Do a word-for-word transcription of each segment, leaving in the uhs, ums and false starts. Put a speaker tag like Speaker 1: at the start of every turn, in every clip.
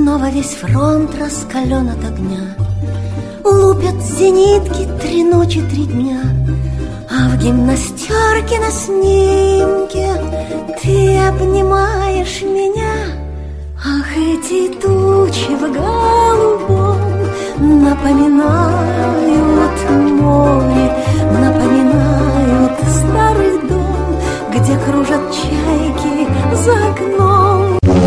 Speaker 1: снова весь фронт раскален от огня. Лупят зенитки три ночи, три дня, а в гимнастерке на снимке ты обнимаешь меня. Ах, эти тучи в голубом напоминают море, напоминают старый дом, где кружат чайки за окном.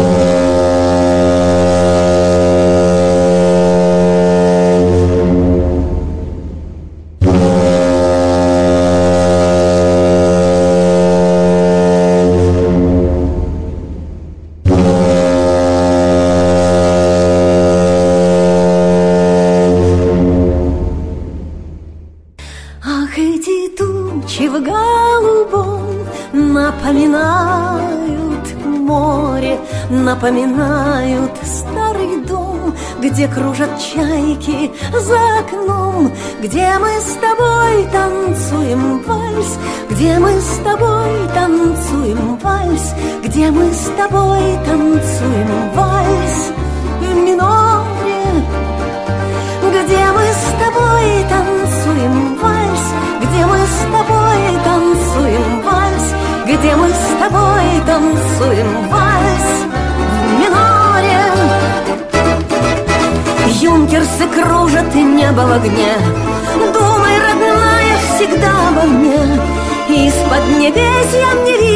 Speaker 1: Ах, эти тучи в голубом напоминают море, напоминают старый дом, где кружат чайки за окном, где мы с тобой танцуем вальс, где мы с тобой танцуем вальс, где мы с тобой танцуем вальс в миноре, где мы с тобой танцуем вальс, где мы с тобой танцуем вальс, где мы с тобой танцуем вальс в миноре. Юнкерсы кружат, и небо в огне, думай, родная, всегда обо мне. Из-под небес я мне